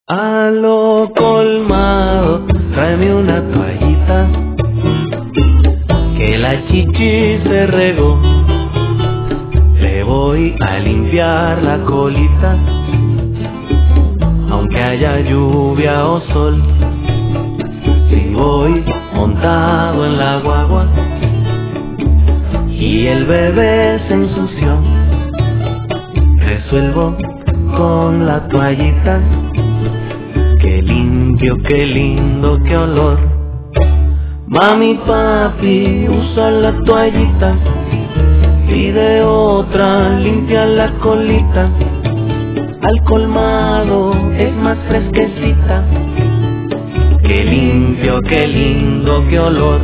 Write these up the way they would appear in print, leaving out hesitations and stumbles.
A lo colmado, tráeme una toallita, que la chichi se regó. Le voy a limpiar la colita, aunque haya lluvia o sol. Si voy montado en la guagua y el bebé se ensució, resuelvo con la toallita. Qué limpio, qué lindo, qué olor. Mami, papi, usa la toallita, pide otra, limpia la colita. Al colmado es más fresquecita. Qué limpio, qué lindo, qué olor.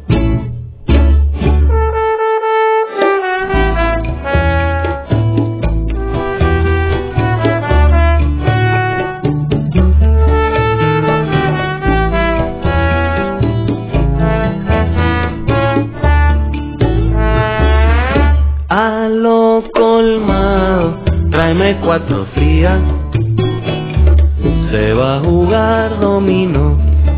A lo colmado, tráeme 4 frías. Se va a jugar dominó.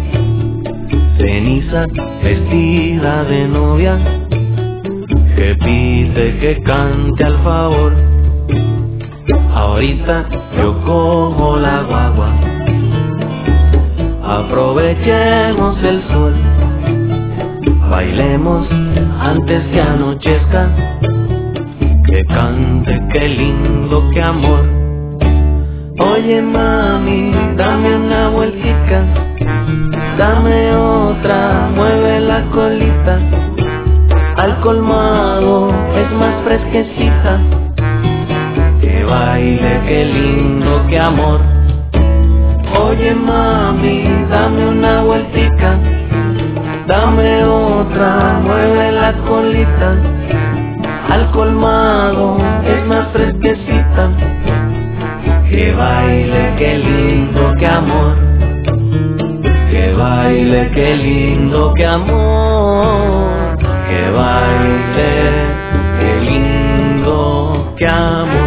Ceniza vestida de novia, que pide que cante al favor. Ahorita yo cojo la guagua, aprovechemos el sol. Bailemos antes que anochezca, que cante, qué lindo, qué amor. Oye mami, dame una vueltica, dame otra, mueve la colita. Al colmado es más fresquecita. Que baile, qué lindo, qué amor. Oye mami, dame una vueltica, dame otra, mueve la colita. Al colmado es más fresquecita. Que baile, qué lindo, qué amor. Que baile, qué lindo, qué amor. Que baile, qué lindo, qué amor.